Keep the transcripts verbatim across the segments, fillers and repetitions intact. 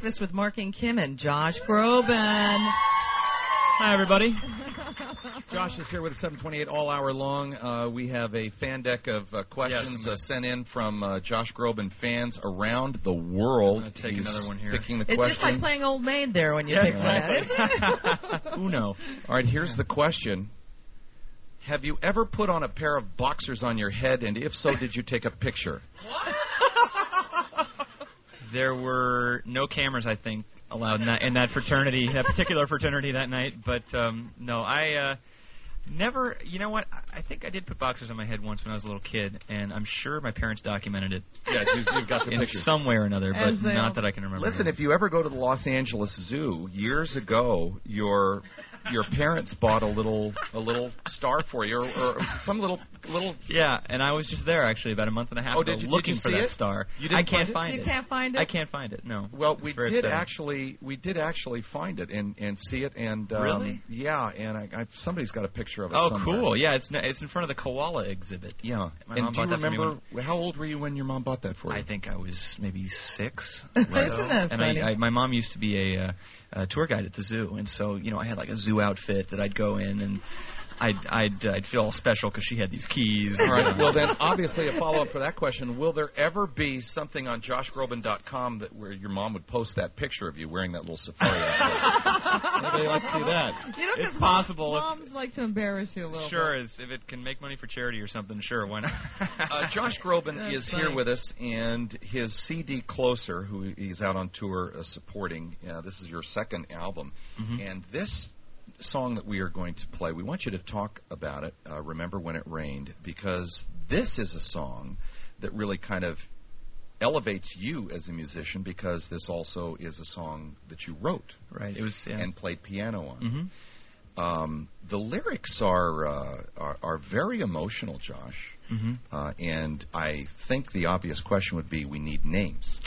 Breakfast with Mark and Kim and Josh Groban. Hi, everybody. Josh is here with us seven twenty-eight all hour long. Uh, we have a fan deck of uh, questions yes, uh, sent in from uh, Josh Groban fans around the world. I'm going to take He's another one here. Picking the It's question. just like playing Old Maid there when you Yeah, pick one out, isn't it? Uno. All right, here's the question. Have you ever put on a pair of boxers on your head, and if so, did you take a picture? There were no cameras, I think, allowed in that, in that fraternity, that particular fraternity that night. But, um, no, I uh, never, you know what, I think I did put boxers on my head once when I was a little kid, and I'm sure my parents documented it. Yeah, you've, you've got the in picture. some way or another, but As they not all- that I can remember. Listen, if you ever go to the Los Angeles Zoo, years ago, your your parents bought a little a little star for you, or, or some little little. Yeah, and I was just there, actually, about a month and a half Oh, ago, did you- did looking you for see that it? star. You didn't I can't find it? find You it. can't find it? I can't find it, no. Well, It's we very did upsetting. actually we did actually find it and, and see it, and um, Really? yeah, and I, I, somebody's got a picture of it. Oh, somewhere. cool. Yeah, it's it's in front of the koala exhibit. Yeah. My and mom do you bought that for me remember how old were you when your mom bought that for you? I think I was maybe six. Isn't So- that and funny? I, I, my mom used to be a, uh, a tour guide at the zoo, and so you know I had like a zoo outfit that I'd go in, and I'd I'd, I'd feel all special because she had these keys. All right. Well, then, obviously, a follow-up for that question: will there ever be something on josh groban dot com that where your mom would post that picture of you wearing that little safari outfit? Anybody like to see that? You know, 'cause It's possible if- Moms like to embarrass you a little Sure, bit. is if it can make money for charity or something, sure, why not? Uh, Josh Groban That's is funny. here with us, and his C D Closer, who he's out on tour uh, supporting. Uh, this is your second album, Mhm. and this song that we are going to play, we want you to talk about it. Uh, Remember When It Rained, because this is a song that really kind of elevates you as a musician, because this also is a song that you wrote Right. It was. Yeah. and played piano on. Mm-hmm. Um, the lyrics are, uh, are are very emotional, Josh. Mm-hmm. Uh, and I think the obvious question would be, we need names.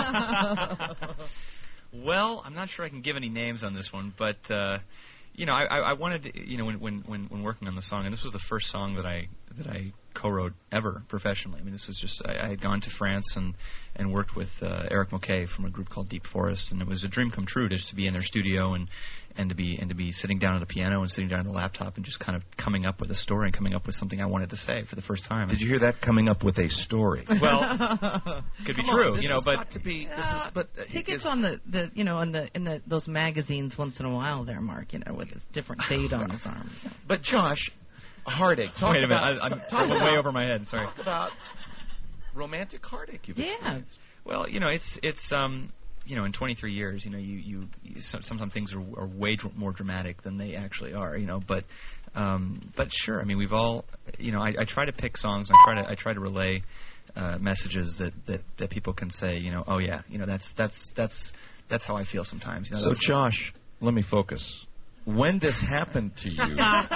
Well, I'm not sure I can give any names on this one, but uh, you know, I, I I wanted to, you know, when, when when when working on the song, and this was the first song that I that I co-wrote ever professionally. I mean, this was just I, I had gone to France and and worked with uh, Eric Moquet from a group called Deep Forest, and it was a dream come true just to be in their studio and and to be and to be sitting down at a piano and sitting down at the laptop and just kind of coming up with a story and coming up with something I wanted to say for the first time. Did you hear that? Coming up with a story. Well, could be Come true, on, this you know, has but got to be. This is, but uh, I think is- it's on the, the you know on the in the those magazines once in a while there, Mark. You know, with a different date on his arms. But Josh, heartache. Talk wait a minute, about, I, I'm talk talking about, way over my head. Sorry. Talk about romantic heartache you've Yeah. experienced. Well, you know, it's it's um, you know, in twenty-three years, you know, you you, you some, sometimes things are, are way dr- more dramatic than they actually are, you know. But um, but sure, I mean, we've all, you know, I, I try to pick songs. I try to I try to relay uh, messages that, that, that people can say, you know, oh yeah, you know, that's that's that's that's how I feel sometimes. You know, So, that's- Josh, let me focus. When this happened to you,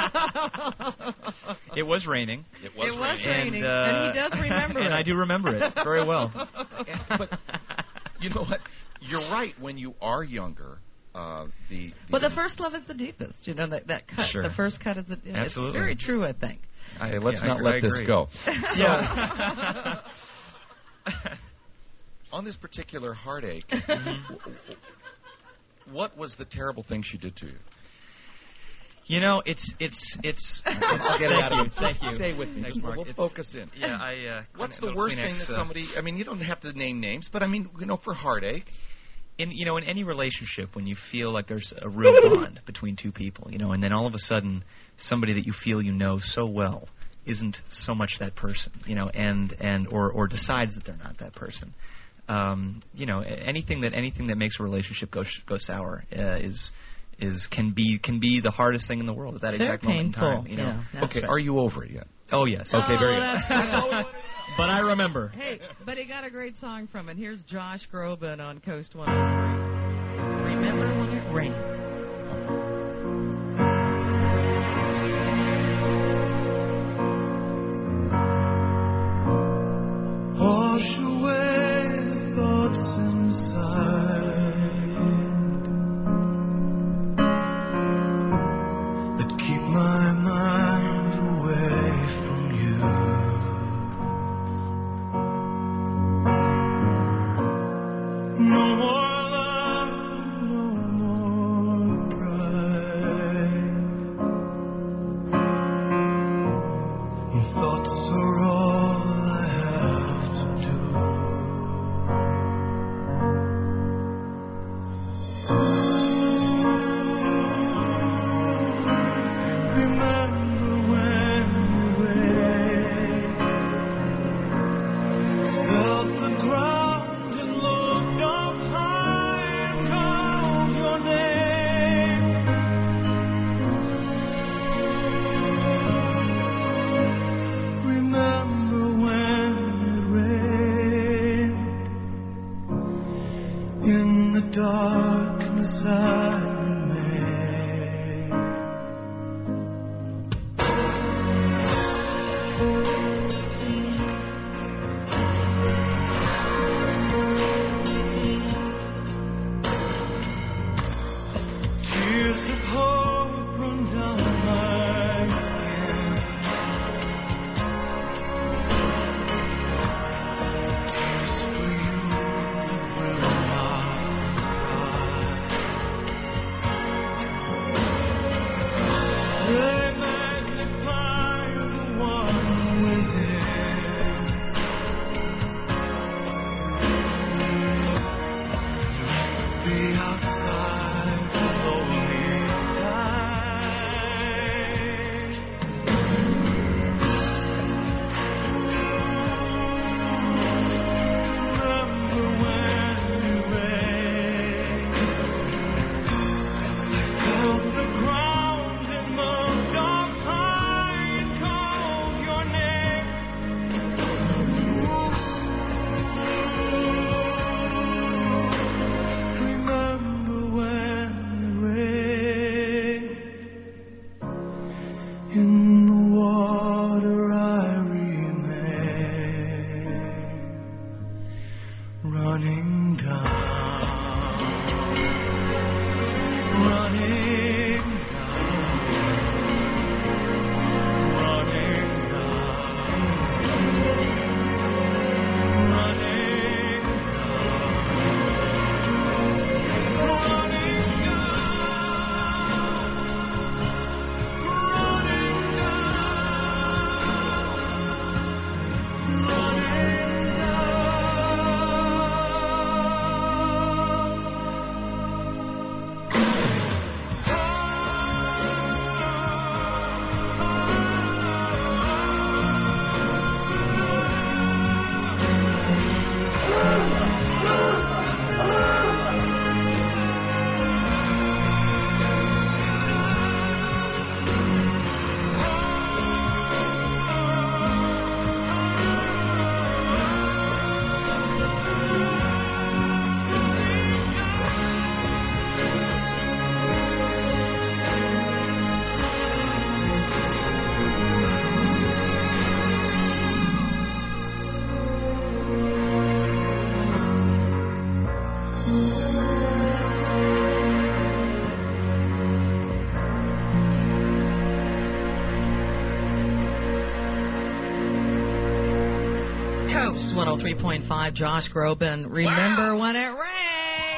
it was raining. it It was raining, and, uh, and he does remember and it. I do remember it very well. And- but you know what? You're right. When you are younger, uh, the, the But the first love is the deepest. You know that that cut. Sure. The first cut is the. Absolutely. It's very true, I think. Okay, let's Yeah, I not agree- let I this agree. go. Yeah. On this particular heartache, what was the terrible thing she did to you? You know, it's it's it's. I'll get it Thank out of you, you. Thank you. Stay with me. Thanks, Just- Mark. we'll It's- focus in. Yeah, I. Uh, What's Kleenex- the worst thing Kleenex, that uh, somebody? I mean, you don't have to name names, but I mean, you know, for heartache. in you know in any relationship when you feel like there's a real bond between two people, you know, and then all of a sudden somebody that you feel you know so well isn't so much that person, you know, and and or or decides that they're not that person. Um, you know, anything that anything that makes a relationship go sh- go sour uh, is is can be can be the hardest thing in the world at that It's very exact moment in painful. time. You know. Yeah, that's Okay, right. are you over it yet? Oh yes. Oh, Okay. Very good. that's good. But I remember. Hey, but he got a great song from it. Here's Josh Groban on Coast one oh three. Remember when it rained. Wash away the thoughts inside that keep my mind away from you. No more love darkness I remain. Tears of hope run down my skin. Tears for you that will not cry. They magnify the one within. The outside slowly dies. Remember when you rained. I felt the ground in the dark high and called your name. Remember when it rained. In the water I remain, running down, running down, running down, running Coast one oh three point five, Josh Groban. Remember when it rained?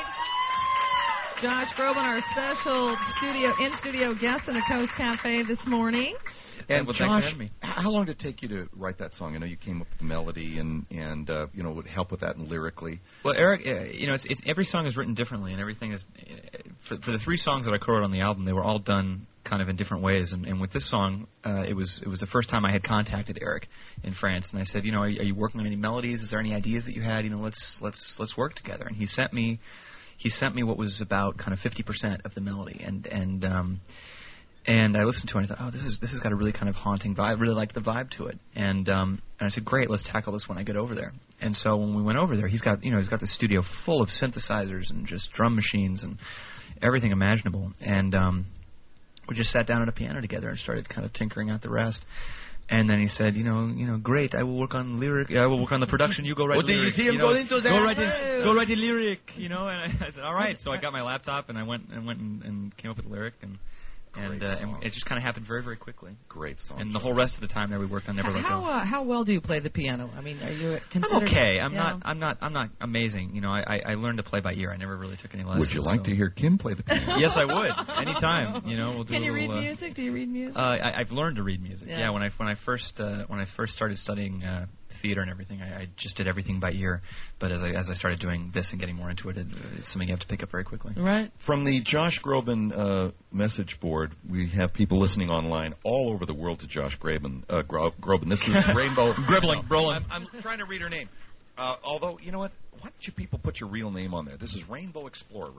Josh Groban, our special studio in-studio guest in the Coast Cafe this morning. And Well, thanks for Josh, having me. how long did it take you to write that song? I know you came up with the melody and and uh, you know would help with that and lyrically. Well, Eric, uh, you know, it's, it's every song is written differently, and everything is uh, for for the three songs that I co-wrote on the album. They were all done kind of in different ways, and, and with this song, uh, it was it was the first time I had contacted Eric in France, and I said, you know, are, you- are you working on any melodies? Is there any ideas that you had? You know, let's let's let's work together. And he sent me he sent me what was about kind of fifty percent of the melody, and and um, and I listened to it and I thought, oh, this is this has got a really kind of haunting vibe. I really liked the vibe to it, and um, and I said, great, let's tackle this when I get over there. And so when we went over there, he's got you know he's got the studio full of synthesizers and just drum machines and everything imaginable, and um, we just sat down at a piano together and started kind of tinkering out the rest. And then he said, you know, you know, great. I will work on lyric. I will work on the production. You go write. Well, the did you lyric, see him know, go into that? Go write the, go write the lyric. You know, and I, I said, all right. So I got my laptop and I went and went and, and came up with the lyric, and and, Great uh, song. and it just kind of happened very very quickly. Great song. And the whole rest of the time there we worked on Never Let How Go. uh, how well do you play the piano? I mean, are you I'm considered? okay. I'm yeah. not. I'm not. I'm not amazing. You know, I, I I learned to play by ear. I never really took any lessons. Would you like so- to hear Kim play the piano? Yes, I would. Anytime. You know, we'll do Can a you little, read uh, music? Do you read music? Uh, I, I've learned to read music. Yeah. Yeah. when I when I first uh, when I first started studying uh, theater and everything, I, I just did everything by ear. But as I as I started doing this and getting more into it, it it's something you have to pick up very quickly. right. From the Josh Groban uh, message board, we have people listening online all over the world to Josh Groban. Uh, Gro- Groban. This is Rainbow. Gribbling, Brolin. I'm, I'm trying to read her name. Uh, although, you know what? Why don't you people put your real name on there? This is Rainbow Explorer.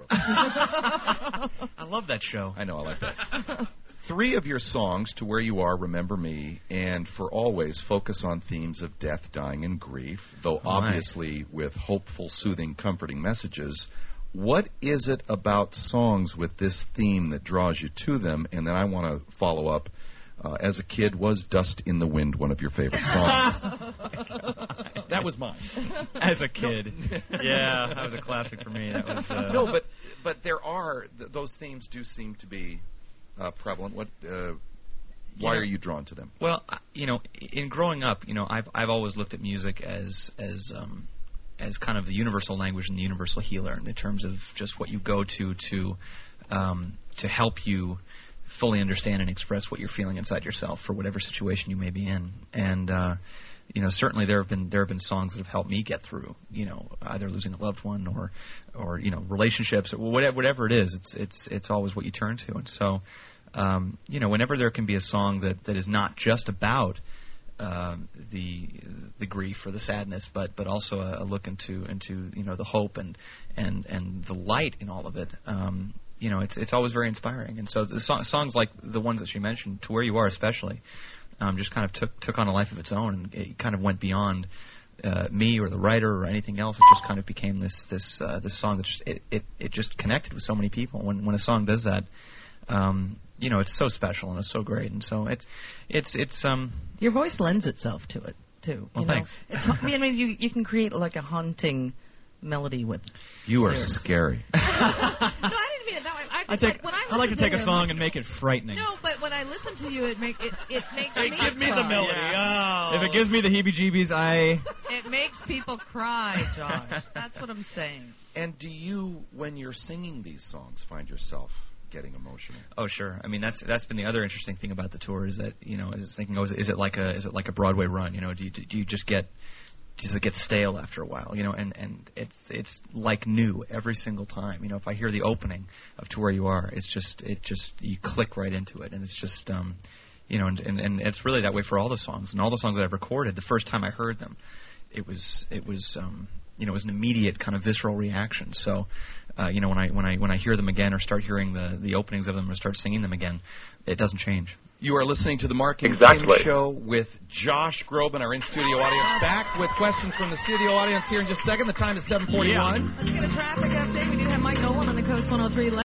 I love that show. I know, I like that. Three of your songs, To Where You Are, Remember Me, and For Always, focus on themes of death, dying, and grief, though Oh, my. obviously with hopeful, soothing, comforting messages. What is it about songs with this theme that draws you to them? And then I want to follow up. Uh, as a kid, was Dust in the Wind one of your favorite songs? That was mine. As a kid. Yeah, that was a classic for me. That was uh, No, but but there are, th- those themes do seem to be uh, prevalent. What? Uh, why Yeah. are you drawn to them? Well, I- you know, in growing up, you know, I've I've always looked at music as as um, as kind of the universal language and the universal healer, in terms of just what you go to to um, to help you fully understand and express what you're feeling inside yourself for whatever situation you may be in. And uh, you know, certainly there have been there have been songs that have helped me get through, you know, either losing a loved one or or you know, relationships or whatever whatever it is. It's it's it's always what you turn to. And so, um, you know, whenever there can be a song that, that is not just about um, the the grief or the sadness, but but also a, a look into into you know, the hope and and and the light in all of it. Um, You know, it's it's always very inspiring, and so the so- songs like the ones that she mentioned, "To Where You Are" especially, um, just kind of took took on a life of its own, and it kind of went beyond uh, me or the writer or anything else. It just kind of became this this uh, this song that just it, it, it just connected with so many people. When when a song does that, um, you know, it's so special and it's so great, and so it's it's it's um. Your voice lends itself to it too. Well, you know? thanks. It's, I mean, you you can create like a haunting melody with. You are lyrics. scary. No, I didn't mean it that way. I, I just, take. like, when I, I like to listen take a him- song and make it frightening. No, but when I listen to you, it make it it makes Hey, me give me cry. the melody. Yeah. Oh. If it gives me the heebie-jeebies, I. It makes people cry, Josh. That's what I'm saying. And do you, when you're singing these songs, find yourself getting emotional? Oh, sure. I mean, that's that's been the other interesting thing about the tour, is that, you know, is thinking, oh, is it, is it like a is it like a Broadway run? You know, do you do you just get does it get stale after a while? You know, and, and it's it's like new every single time. You know, if I hear the opening of "To Where You Are," it's just it just you click right into it, and it's just um, you know, and, and and it's really that way for all the songs and all the songs that I've recorded. The first time I heard them, it was it was um, you know, it was an immediate kind of visceral reaction. So, uh, you know, when I when I when I hear them again or start hearing the the openings of them or start singing them again, it doesn't change. You are listening to the Mark and Exactly. Kim Show with Josh Groban, our in-studio audience. Back with questions from the studio audience here in just a second. The time is seven forty-one. Let's get a traffic update. We do have Mike Nolan on the Coast one oh three.